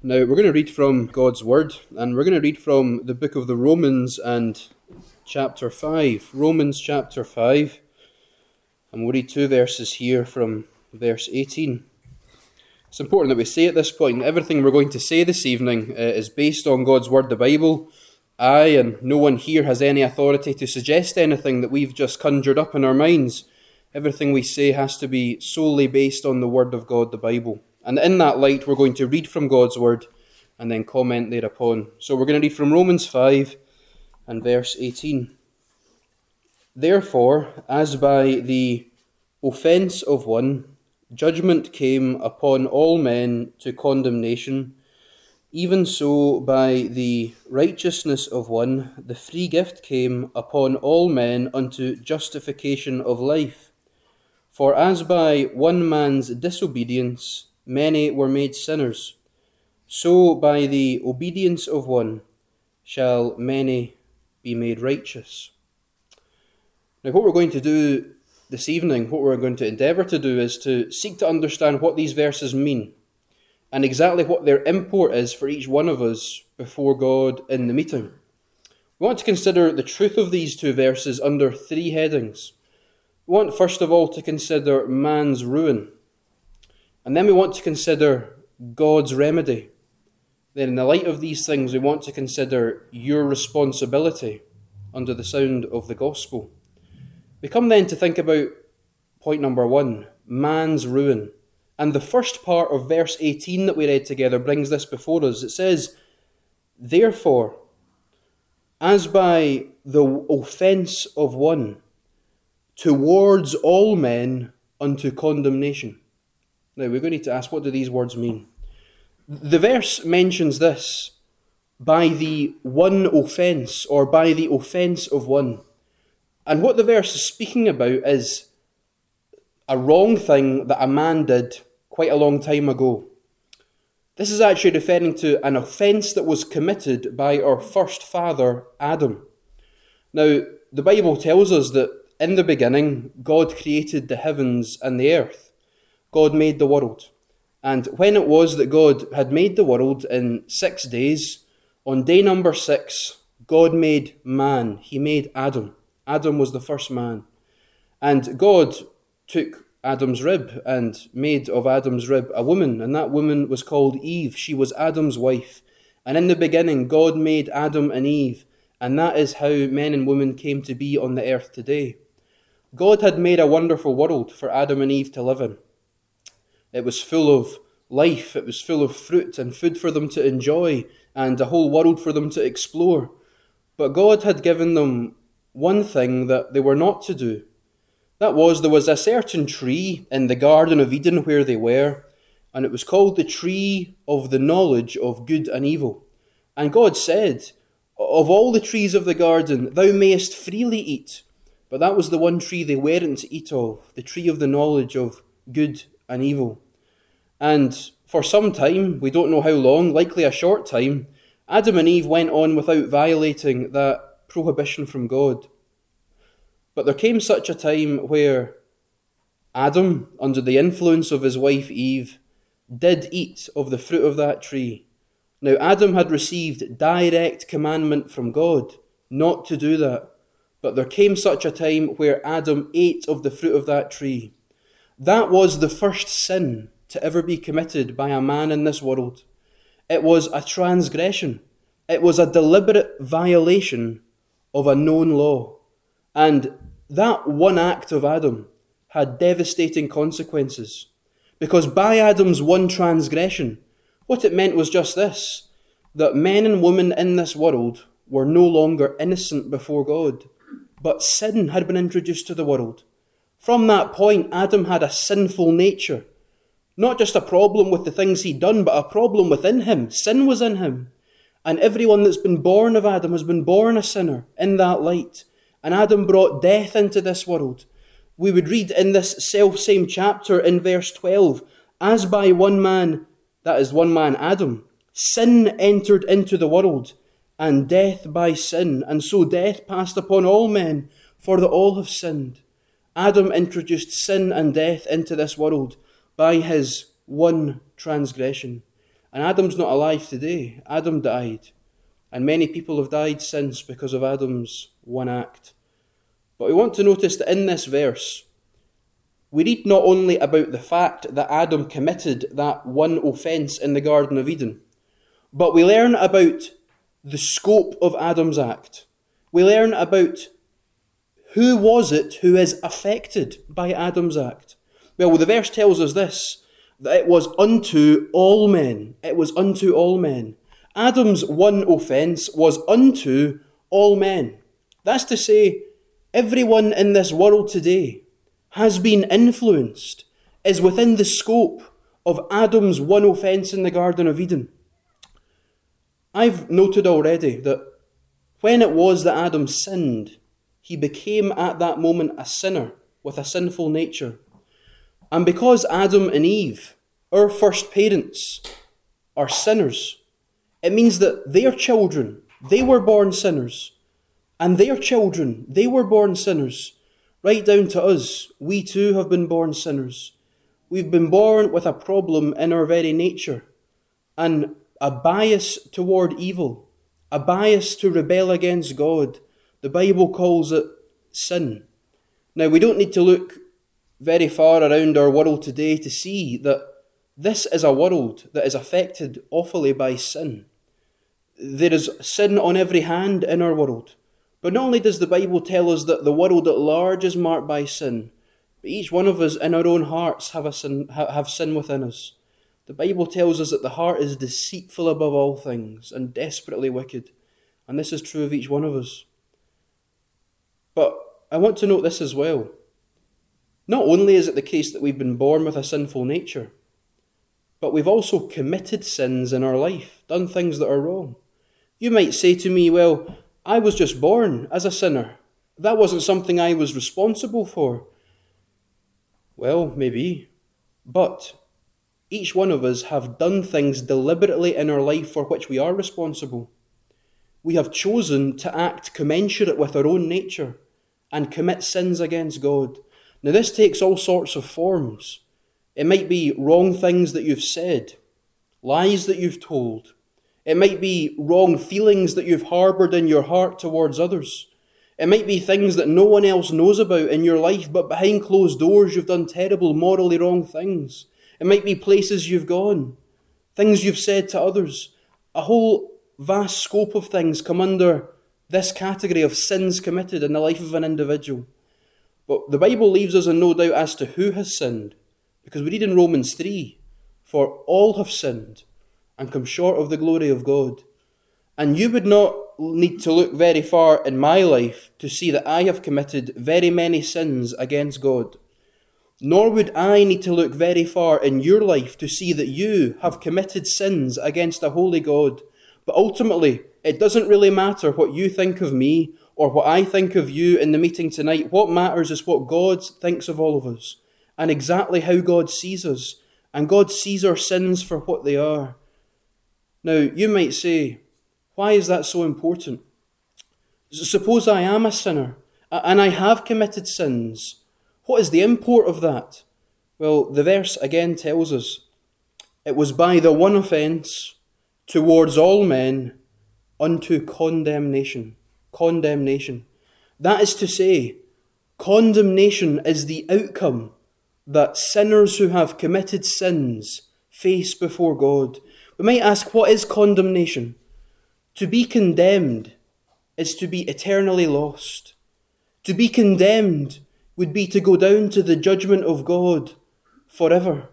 Now, we're going to read from God's Word, and we're going to read from the book of the Romans and chapter 5. Romans chapter 5, and we'll read two verses here from verse 18. It's important that we say at this point, everything we're going to say this evening is based on God's Word, the Bible. I and no one here has any authority to suggest anything that we've just conjured up in our minds. Everything we say has to be solely based on the Word of God, the Bible. And in that light, we're going to read from God's Word and then comment thereupon. So we're going to read from Romans 5 and verse 18. Therefore, as by the offence of one, judgment came upon all men to condemnation, even so by the righteousness of one, the free gift came upon all men unto justification of life. For as by one man's disobedience many were made sinners, so by the obedience of one shall many be made righteous. Now, what we're going to do this evening, what we're going to endeavour to do, is to seek to understand what these verses mean and exactly what their import is for each one of us before God in the meeting. We want to consider the truth of these two verses under three headings. We want, first of all, to consider man's ruin. And then we want to consider God's remedy. Then in the light of these things, we want to consider your responsibility under the sound of the gospel. We come then to think about point number one, man's ruin. And the first part of verse 18 that we read together brings this before us. It says, therefore, as by the offence of one, towards all men unto condemnation. Now, we're going to need to ask, what do these words mean? The verse mentions this, by the one offence, or by the offence of one. And what the verse is speaking about is a wrong thing that a man did quite a long time ago. This is actually referring to an offence that was committed by our first father, Adam. Now, the Bible tells us that in the beginning, God created the heavens and the earth. God made the world. And when it was that God had made the world in 6 days, on day number 6, God made man. He made Adam. Adam was the first man. And God took Adam's rib and made of Adam's rib a woman, and that woman was called Eve. She was Adam's wife. And in the beginning, God made Adam and Eve, and that is how men and women came to be on the earth today. God had made a wonderful world for Adam and Eve to live in. It was full of life, it was full of fruit and food for them to enjoy, and a whole world for them to explore. But God had given them one thing that they were not to do. That was, there was a certain tree in the Garden of Eden where they were, and it was called the tree of the knowledge of good and evil. And God said, of all the trees of the garden, thou mayest freely eat. But that was the one tree they weren't to eat of, the tree of the knowledge of good and evil. And for some time, we don't know how long, likely a short time, Adam and Eve went on without violating that prohibition from God. But there came such a time where Adam, under the influence of his wife Eve, did eat of the fruit of that tree. Now, Adam had received direct commandment from God not to do that. But there came such a time where Adam ate of the fruit of that tree. That was the first sin to ever be committed by a man in this world. It was a transgression. It was a deliberate violation of a known law. And that one act of Adam had devastating consequences. Because by Adam's one transgression, what it meant was just this, that men and women in this world were no longer innocent before God. But sin had been introduced to the world. From that point, Adam had a sinful nature. Not just a problem with the things he'd done, but a problem within him. Sin was in him. And everyone that's been born of Adam has been born a sinner in that light. And Adam brought death into this world. We would read in this self-same chapter in verse 12, as by one man, that is one man, Adam, sin entered into the world, and death by sin, and so death passed upon all men, for that all have sinned. Adam introduced sin and death into this world by his one transgression. And Adam's not alive today. Adam died. And many people have died since because of Adam's one act. But we want to notice that in this verse, we read not only about the fact that Adam committed that one offence in the Garden of Eden, but we learn about the scope of Adam's act. We learn about who was it who is affected by Adam's act. Well, the verse tells us this, that it was unto all men. It was unto all men. Adam's one offence was unto all men. That's to say, everyone in this world today has been influenced, is within the scope of Adam's one offence in the Garden of Eden. I've noted already that when it was that Adam sinned, he became at that moment a sinner with a sinful nature. And because Adam and Eve, our first parents, are sinners, it means that their children, they were born sinners, and their children, they were born sinners. Right down to us, we too have been born sinners. We've been born with a problem in our very nature, and a bias toward evil, a bias to rebel against God. The Bible calls it sin. Now, we don't need to look very far around our world today to see that this is a world that is affected awfully by sin. There is sin on every hand in our world. But not only does the Bible tell us that the world at large is marked by sin, but each one of us in our own hearts have sin within us. The Bible tells us that the heart is deceitful above all things and desperately wicked. And this is true of each one of us. But I want to note this as well. Not only is it the case that we've been born with a sinful nature, but we've also committed sins in our life, done things that are wrong. You might say to me, well, I was just born as a sinner. That wasn't something I was responsible for. Well, maybe. But each one of us have done things deliberately in our life for which we are responsible. We have chosen to act commensurate with our own nature and commit sins against God. Now, this takes all sorts of forms. It might be wrong things that you've said, lies that you've told. It might be wrong feelings that you've harboured in your heart towards others. It might be things that no one else knows about in your life, but behind closed doors you've done terrible, morally wrong things. It might be places you've gone, things you've said to others. A whole vast scope of things come under this category of sins committed in the life of an individual. But the Bible leaves us in no doubt as to who has sinned, because we read in Romans 3, for all have sinned and come short of the glory of God. And you would not need to look very far in my life to see that I have committed very many sins against God. Nor would I need to look very far in your life to see that you have committed sins against a holy God. But ultimately, it doesn't really matter what you think of me or what I think of you in the meeting tonight. What matters is what God thinks of all of us and exactly how God sees us. And God sees our sins for what they are. Now, you might say, why is that so important? Suppose I am a sinner and I have committed sins. What is the import of that? Well, the verse again tells us, it was by the one offence towards all men unto condemnation. Condemnation. That is to say, condemnation is the outcome that sinners who have committed sins face before God. We might ask, what is condemnation? To be condemned is to be eternally lost. To be condemned would be to go down to the judgment of God forever.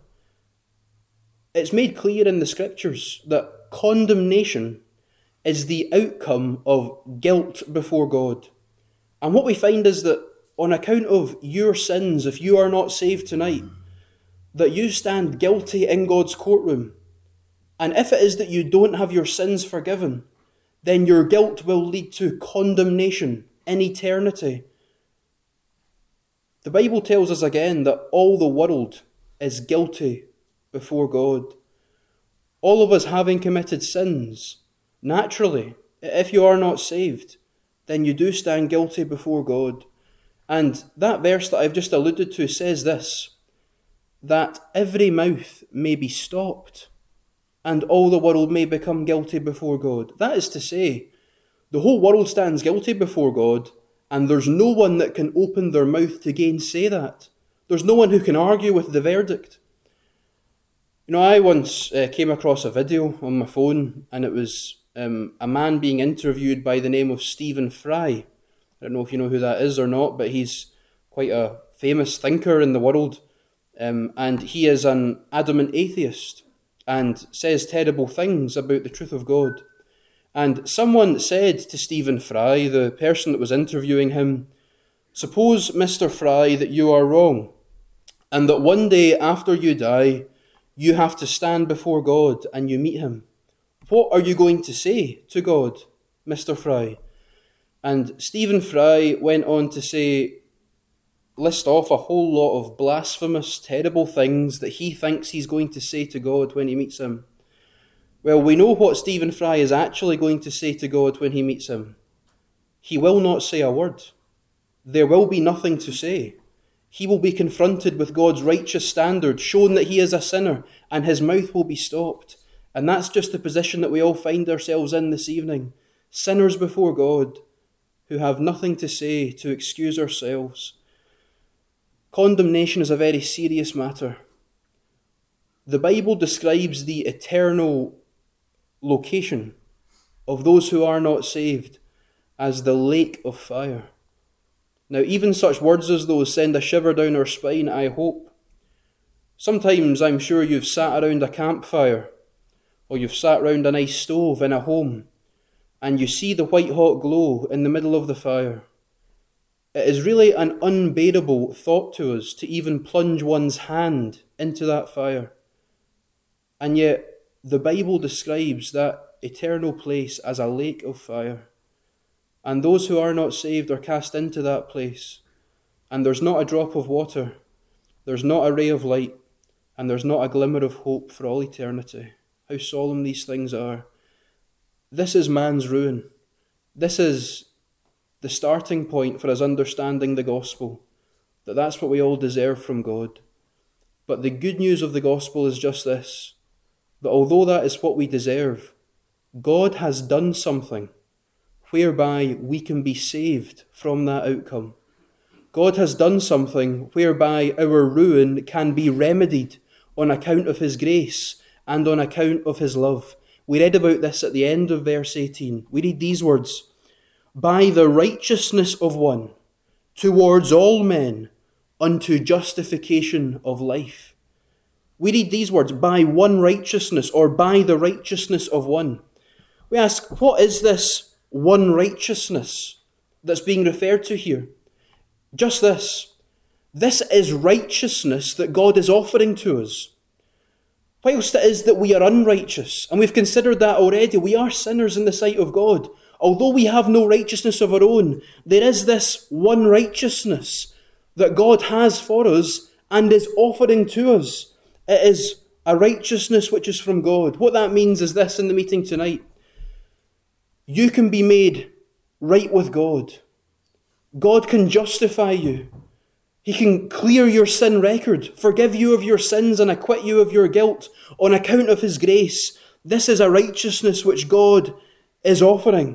It's made clear in the scriptures that condemnation is the outcome of guilt before God. And what we find is that on account of your sins, if you are not saved tonight, that you stand guilty in God's courtroom. And if it is that you don't have your sins forgiven, then your guilt will lead to condemnation in eternity. The Bible tells us again that all the world is guilty before God. All of us having committed sins, naturally, if you are not saved, then you do stand guilty before God. And that verse that I've just alluded to says this, that every mouth may be stopped. and all the world may become guilty before God. That is to say, the whole world stands guilty before God, and there's no one that can open their mouth to gainsay that. There's no one who can argue with the verdict. You know, I once came across a video on my phone, and it was a man being interviewed by the name of Stephen Fry. I don't know if you know who that is or not, but he's quite a famous thinker in the world, and he is an adamant atheist and says terrible things about the truth of God. And someone said to Stephen Fry, the person that was interviewing him, "Suppose, Mr. Fry, that you are wrong, and that one day after you die, you have to stand before God and you meet him. What are you going to say to God, Mr. Fry?" And Stephen Fry went on to list off a whole lot of blasphemous, terrible things that he thinks he's going to say to God when he meets him. Well, we know what Stephen Fry is actually going to say to God when he meets him. He will not say a word. There will be nothing to say. He will be confronted with God's righteous standard, shown that he is a sinner, and his mouth will be stopped. And that's just the position that we all find ourselves in this evening. Sinners before God, who have nothing to say to excuse ourselves. Condemnation is a very serious matter. The Bible describes the eternal location of those who are not saved as the lake of fire. Now, even such words as those send a shiver down our spine, I hope. Sometimes I'm sure you've sat around a campfire, or you've sat around a nice stove in a home, and you see the white-hot glow in the middle of the fire. It is really an unbearable thought to us to even plunge one's hand into that fire. And yet, the Bible describes that eternal place as a lake of fire. And those who are not saved are cast into that place. And there's not a drop of water, there's not a ray of light, and there's not a glimmer of hope for all eternity. How solemn these things are. This is man's ruin. This is the starting point for us understanding the gospel, that that's what we all deserve from God. But the good news of the gospel is just this, that although that is what we deserve, God has done something whereby we can be saved from that outcome. God has done something whereby our ruin can be remedied on account of his grace and on account of his love. We read about this at the end of verse 18. We read these words, "By the righteousness of one, towards all men, unto justification of life." We read these words, by one righteousness, or by the righteousness of one. We ask, what is this one righteousness that's being referred to here? Just this. This is righteousness that God is offering to us. Whilst it is that we are unrighteous, and we've considered that already, we are sinners in the sight of God. Although we have no righteousness of our own, there is this one righteousness that God has for us and is offering to us. It is a righteousness which is from God. What that means is this in the meeting tonight. You can be made right with God. God can justify you. He can clear your sin record, forgive you of your sins and acquit you of your guilt on account of his grace. This is a righteousness which God is offering.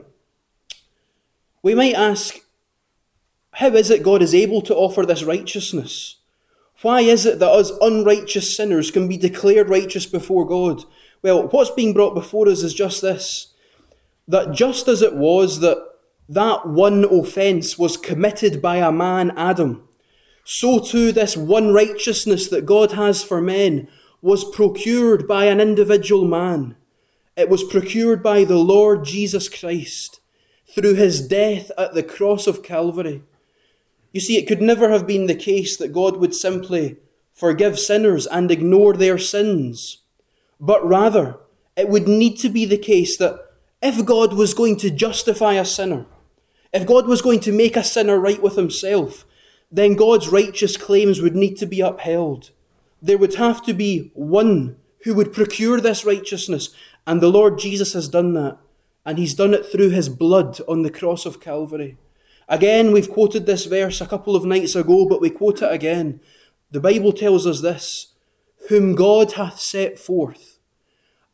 We might ask, how is it God is able to offer this righteousness? Why is it that us unrighteous sinners can be declared righteous before God? Well, what's being brought before us is just this, that just as it was that one offence was committed by a man, Adam, so too this one righteousness that God has for men was procured by an individual man. It was procured by the Lord Jesus Christ through his death at the cross of Calvary. You see, it could never have been the case that God would simply forgive sinners and ignore their sins. But rather, it would need to be the case that if God was going to justify a sinner, if God was going to make a sinner right with himself, then God's righteous claims would need to be upheld. There would have to be one who would procure this righteousness, and the Lord Jesus has done that, and he's done it through his blood on the cross of Calvary. Again, we've quoted this verse a couple of nights ago, but we quote it again. The Bible tells us this, whom God hath set forth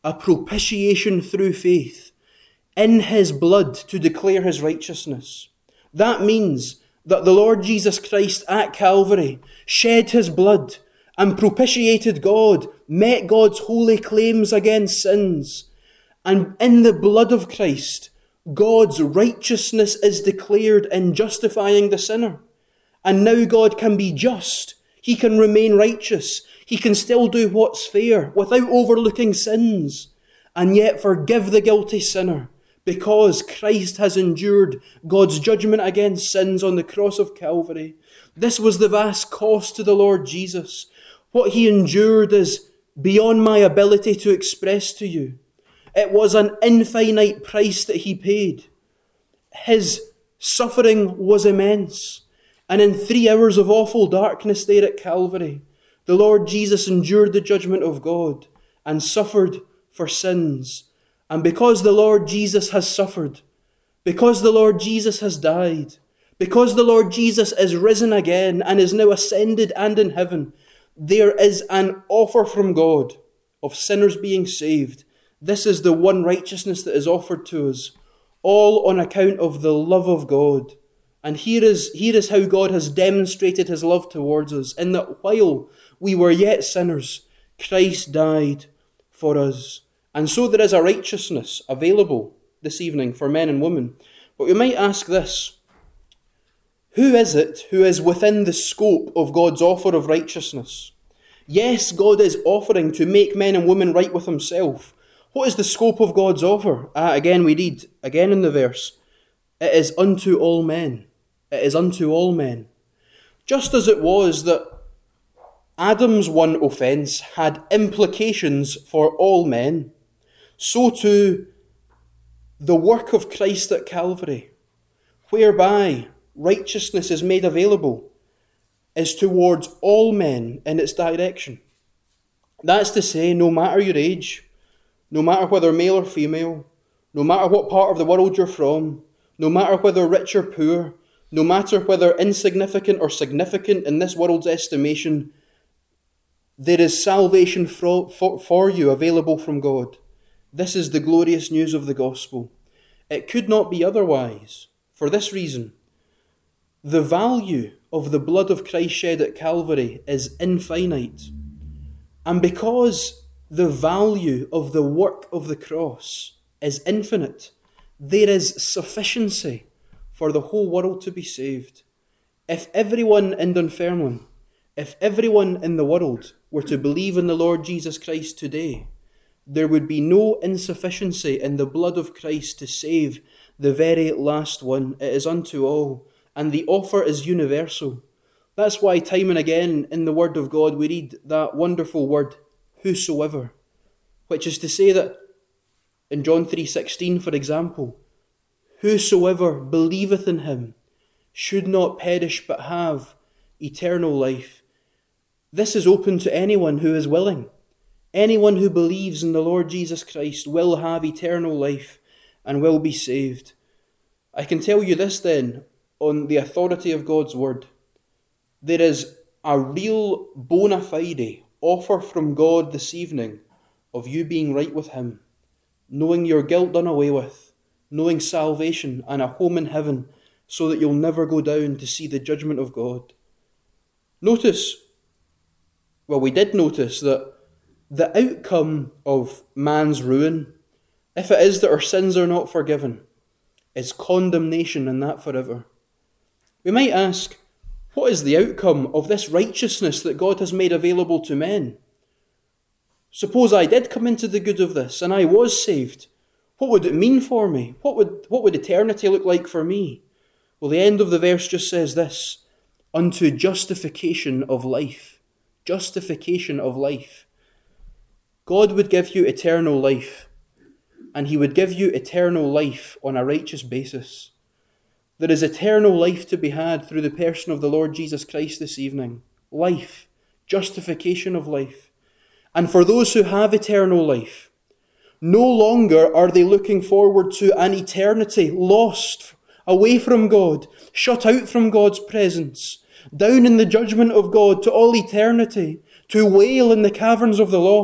a propitiation through faith in his blood to declare his righteousness. That means that the Lord Jesus Christ at Calvary shed his blood and propitiated God, met God's holy claims against sins. And in the blood of Christ, God's righteousness is declared in justifying the sinner. And now God can be just. He can remain righteous. He can still do what's fair without overlooking sins, and yet forgive the guilty sinner, because Christ has endured God's judgment against sins on the cross of Calvary. This was the vast cost to the Lord Jesus. What he endured is beyond my ability to express to you. It was an infinite price that he paid. His suffering was immense. And in 3 hours of awful darkness there at Calvary, the Lord Jesus endured the judgment of God and suffered for sins. And because the Lord Jesus has suffered, because the Lord Jesus has died, because the Lord Jesus is risen again and is now ascended and in heaven, there is an offer from God of sinners being saved. This is the one righteousness that is offered to us, all on account of the love of God. And here is how God has demonstrated his love towards us, in that while we were yet sinners, Christ died for us. And so there is a righteousness available this evening for men and women. But we might ask this: who is it who is within the scope of God's offer of righteousness? Yes, God is offering to make men and women right with himself. What is the scope of God's offer? Again, we read, again in the verse, it is unto all men. It is unto all men. Just as it was that Adam's one offence had implications for all men, so too the work of Christ at Calvary, whereby righteousness is made available, is towards all men in its direction. That's to say, no matter your age, no matter whether male or female, no matter what part of the world you're from, no matter whether rich or poor, no matter whether insignificant or significant in this world's estimation, there is salvation for you available from God. This is the glorious news of the gospel. It could not be otherwise. For this reason, the value of the blood of Christ shed at Calvary is infinite. And because the value of the work of the cross is infinite, there is sufficiency for the whole world to be saved. If everyone in Dunfermline, if everyone in the world were to believe in the Lord Jesus Christ today, there would be no insufficiency in the blood of Christ to save the very last one. It is unto all, and the offer is universal. That's why time and again in the Word of God we read that wonderful word, whosoever, which is to say that in John 3:16, for example, whosoever believeth in him should not perish but have eternal life. This is open to anyone who is willing. Anyone who believes in the Lord Jesus Christ will have eternal life and will be saved. I can tell you this then, on the authority of God's word. There is a real bona fide offer from God this evening of you being right with him, knowing your guilt done away with, knowing salvation and a home in heaven so that you'll never go down to see the judgment of God. We did notice that the outcome of man's ruin, if it is that our sins are not forgiven, is condemnation, and that forever. We might ask, what is the outcome of this righteousness that God has made available to men? Suppose I did come into the good of this and I was saved. What would it mean for me? What would eternity look like for me? Well, the end of the verse just says this: unto justification of life. Justification of life. God would give you eternal life, and he would give you eternal life on a righteous basis. There is eternal life to be had through the person of the Lord Jesus Christ this evening. Life. Justification of life. And for those who have eternal life, no longer are they looking forward to an eternity lost, away from God, shut out from God's presence, down in the judgment of God to all eternity, to wail in the caverns of the lost.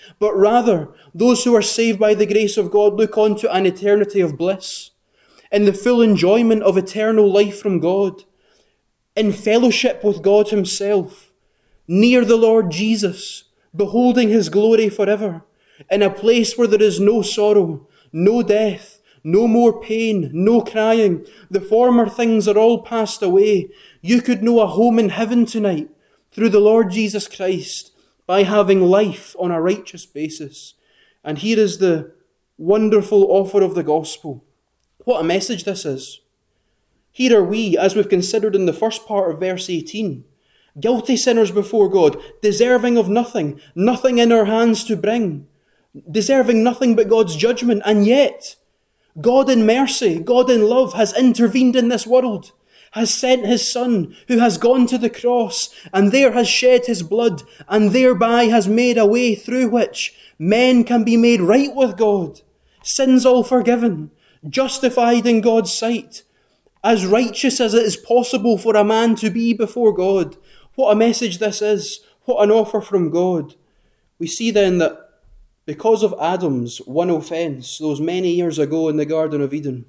but rather those who are saved by the grace of God look on to an eternity of bliss, in the full enjoyment of eternal life from God, in fellowship with God himself, near the Lord Jesus, beholding his glory forever, in a place where there is no sorrow, no death, no more pain, no crying. The former things are all passed away. You could know a home in heaven tonight through the Lord Jesus Christ by having life on a righteous basis. And here is the wonderful offer of the gospel. What a message this is. Here are we, as we've considered in the first part of verse 18, guilty sinners before God, deserving of nothing, nothing in our hands to bring, deserving nothing but God's judgment, and yet God in mercy, God in love has intervened in this world, has sent his Son, who has gone to the cross, and there has shed his blood, and thereby has made a way through which men can be made right with God, sins all forgiven, justified in God's sight, as righteous as it is possible for a man to be before God. What a message this is. What an offer from God. We see then that because of Adam's one offence, those many years ago in the Garden of Eden,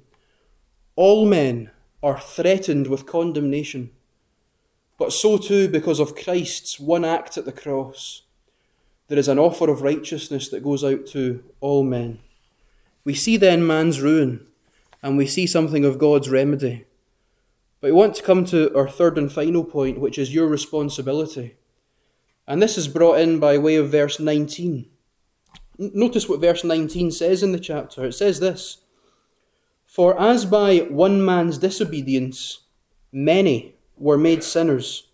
all men are threatened with condemnation. But so too, because of Christ's one act at the cross, there is an offer of righteousness that goes out to all men. We see then man's ruin, and we see something of God's remedy. But we want to come to our third and final point, which is your responsibility. And this is brought in by way of verse 19. Notice what verse 19 says in the chapter. It says this: "For as by one man's disobedience many were made sinners,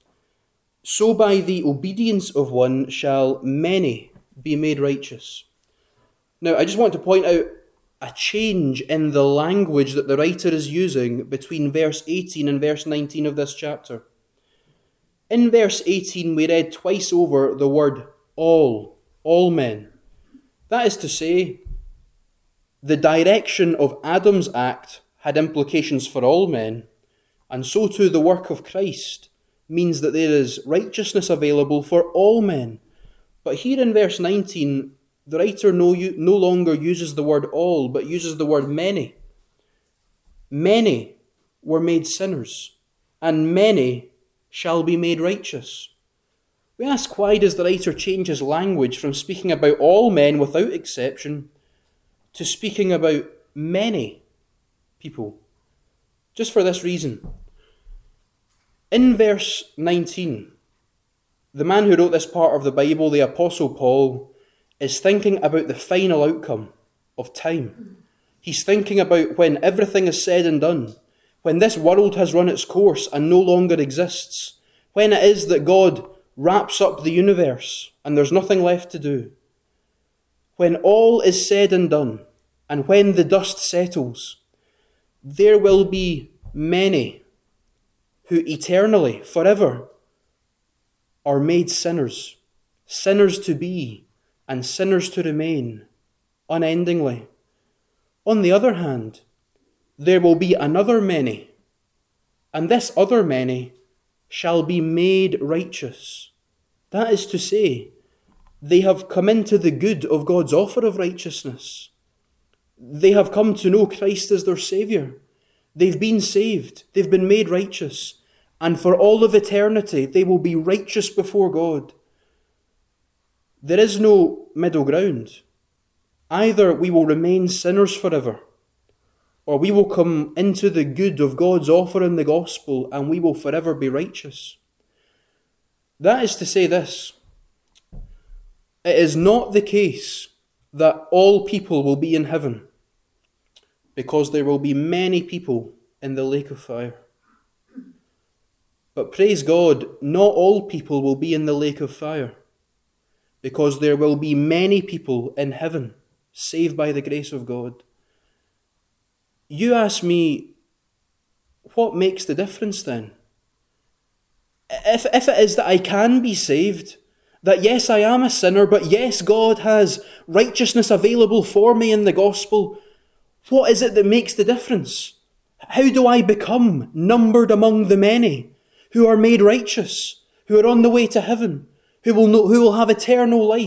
so by the obedience of one shall many be made righteous." Now, I just want to point out a change in the language that the writer is using between verse 18 and verse 19 of this chapter. In verse 18, we read twice over the word all men. That is to say, the direction of Adam's act had implications for all men, and so too the work of Christ means that there is righteousness available for all men. But here in verse 19, the writer no longer uses the word all, but uses the word many. Many were made sinners, and many shall be made righteous. We ask, why does the writer change his language from speaking about all men without exception to speaking about many people? Just for this reason. In verse 19, the man who wrote this part of the Bible, the Apostle Paul, is thinking about the final outcome of time. He's thinking about when everything is said and done, when this world has run its course and no longer exists, when it is that God wraps up the universe and there's nothing left to do. When all is said and done, and when the dust settles, there will be many who eternally, forever, are made sinners, sinners to be, and sinners to remain, unendingly. On the other hand, there will be another many, and this other many shall be made righteous. That is to say, they have come into the good of God's offer of righteousness. They have come to know Christ as their Saviour. They've been saved. They've been made righteous. And for all of eternity, they will be righteous before God. There is no middle ground. Either we will remain sinners forever, or we will come into the good of God's offer in the gospel, and we will forever be righteous. That is to say this: it is not the case that all people will be in heaven, because there will be many people in the lake of fire. But praise God, not all people will be in the lake of fire, because there will be many people in heaven, saved by the grace of God. You ask me, what makes the difference then? If it is that I can be saved, that yes, I am a sinner, but yes, God has righteousness available for me in the gospel, what is it that makes the difference? How do I become numbered among the many who are made righteous, who are on the way to heaven, who will have eternal life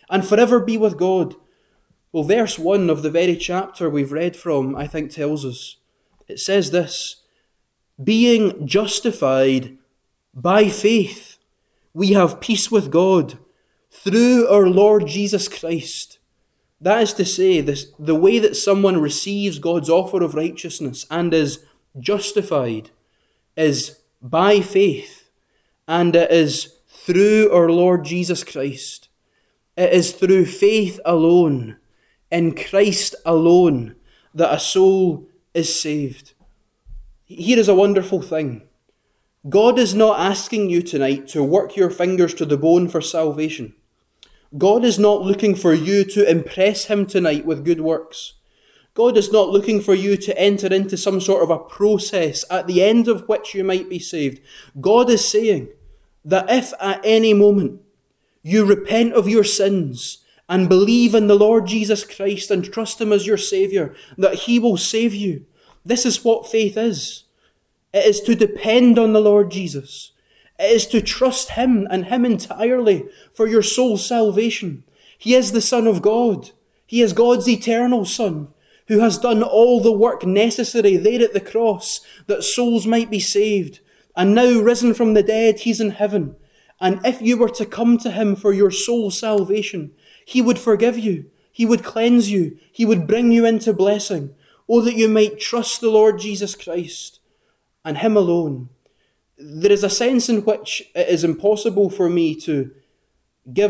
and forever be with God. Well, verse 1 of the very chapter we've read from, I think, tells us. It says this: being justified by faith, we have peace with God through our Lord Jesus Christ. That is to say, the way that someone receives God's offer of righteousness and is justified is by faith, and it is through our Lord Jesus Christ. It is through faith alone, in Christ alone, that a soul is saved. Here is a wonderful thing. God is not asking you tonight to work your fingers to the bone for salvation. God is not looking for you to impress him tonight with good works. God is not looking for you to enter into some sort of a process at the end of which you might be saved. God is saying that if at any moment you repent of your sins and believe in the Lord Jesus Christ and trust him as your Saviour, that he will save you. This is what faith is. It is to depend on the Lord Jesus. It is to trust him and him entirely for your soul's salvation. He is the Son of God. He is God's eternal Son, who has done all the work necessary there at the cross that souls might be saved. And now risen from the dead, he's in heaven. And if you were to come to him for your soul's salvation, he would forgive you. He would cleanse you. He would bring you into blessing. Oh, that you might trust the Lord Jesus Christ and him alone. There is a sense in which it is impossible for me to give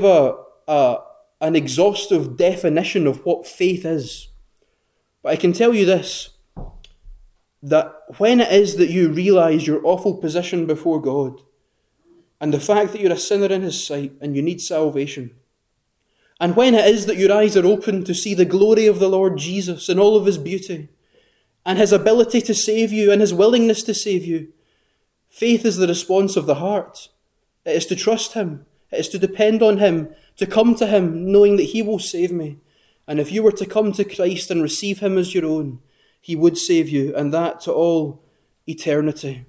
an exhaustive definition of what faith is. But I can tell you this, that when it is that you realise your awful position before God, and the fact that you're a sinner in his sight and you need salvation, and when it is that your eyes are open to see the glory of the Lord Jesus in all of his beauty, and his ability to save you and his willingness to save you, faith is the response of the heart. It is to trust him. It is to depend on him, to come to him knowing that he will save me. And if you were to come to Christ and receive him as your own, he would save you, and that to all eternity.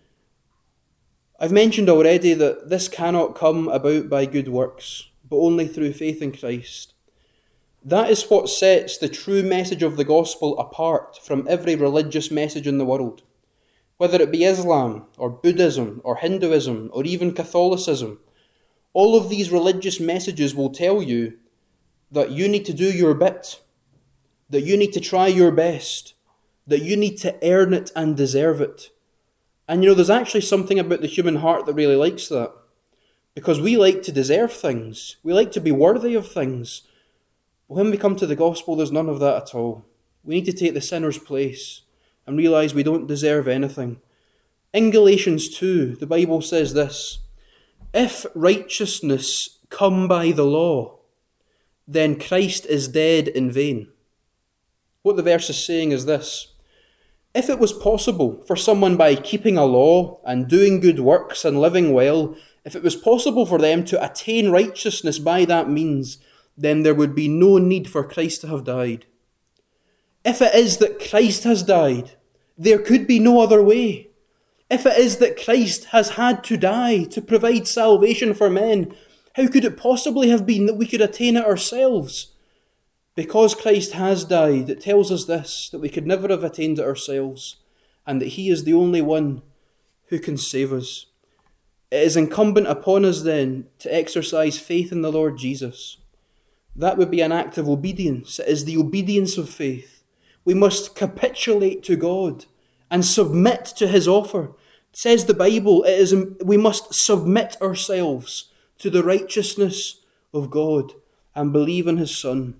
I've mentioned already that this cannot come about by good works, but only through faith in Christ. That is what sets the true message of the gospel apart from every religious message in the world. Whether it be Islam, or Buddhism, or Hinduism, or even Catholicism, all of these religious messages will tell you that you need to do your bit, that you need to try your best, that you need to earn it and deserve it. And there's actually something about the human heart that really likes that. Because we like to deserve things. We like to be worthy of things. When we come to the gospel, there's none of that at all. We need to take the sinner's place and realise we don't deserve anything. In Galatians 2, the Bible says this: if righteousness come by the law, then Christ is dead in vain. What the verse is saying is this: if it was possible for someone by keeping a law and doing good works and living well, if it was possible for them to attain righteousness by that means, then there would be no need for Christ to have died. If it is that Christ has died, there could be no other way. If it is that Christ has had to die to provide salvation for men, how could it possibly have been that we could attain it ourselves? Because Christ has died, it tells us this, that we could never have attained it ourselves, and that he is the only one who can save us. It is incumbent upon us then to exercise faith in the Lord Jesus. That would be an act of obedience. It is the obedience of faith. We must capitulate to God and submit to his offer. It says the Bible, we must submit ourselves to the righteousness of God and believe in his Son.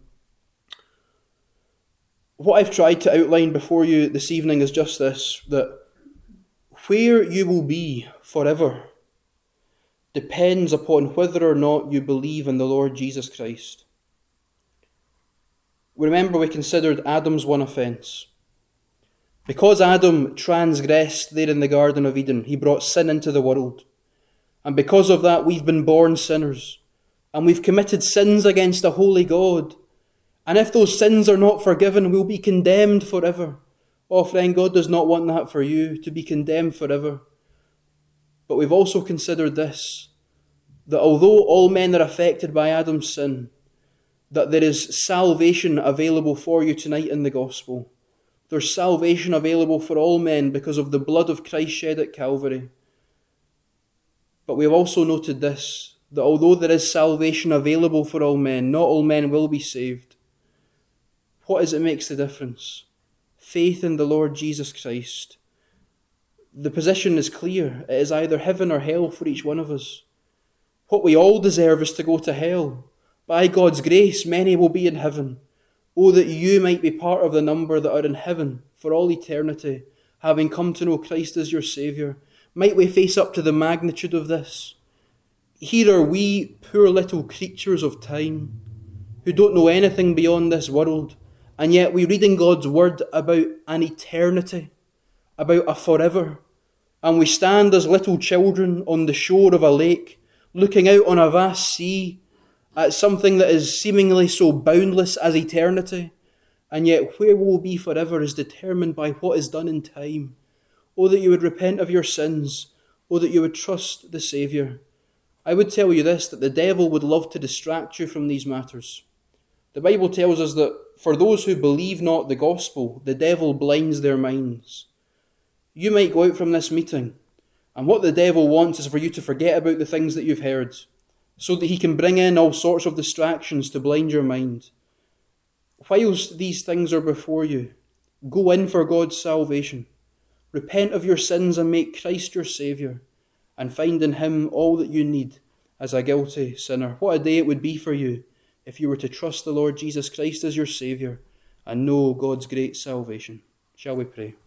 What I've tried to outline before you this evening is just this, that where you will be forever depends upon whether or not you believe in the Lord Jesus Christ. Remember, we considered Adam's one offence. Because Adam transgressed there in the Garden of Eden, he brought sin into the world. And because of that, we've been born sinners. And we've committed sins against a holy God. And if those sins are not forgiven, we'll be condemned forever. Oh, friend, God does not want that for you, to be condemned forever. But we've also considered this, that although all men are affected by Adam's sin, that there is salvation available for you tonight in the gospel. There's salvation available for all men because of the blood of Christ shed at Calvary. But we have also noted this, that although there is salvation available for all men, not all men will be saved. What is it makes the difference? Faith in the Lord Jesus Christ. The position is clear. It is either heaven or hell for each one of us. What we all deserve is to go to hell. By God's grace, many will be in heaven. Oh, that you might be part of the number that are in heaven for all eternity, having come to know Christ as your Saviour. Might we face up to the magnitude of this? Here are we, poor little creatures of time, who don't know anything beyond this world, and yet we read in God's word about an eternity, about a forever, and we stand as little children on the shore of a lake, looking out on a vast sea, at something that is seemingly so boundless as eternity, and yet where we will be forever is determined by what is done in time. Oh, that you would repent of your sins. Oh, that you would trust the Saviour. I would tell you this, that the devil would love to distract you from these matters. The Bible tells us that for those who believe not the gospel, the devil blinds their minds. You might go out from this meeting, and what the devil wants is for you to forget about the things that you've heard, so that he can bring in all sorts of distractions to blind your mind. Whilst these things are before you, go in for God's salvation. Repent of your sins and make Christ your Saviour, and find in him all that you need as a guilty sinner. What a day it would be for you if you were to trust the Lord Jesus Christ as your Saviour and know God's great salvation. Shall we pray?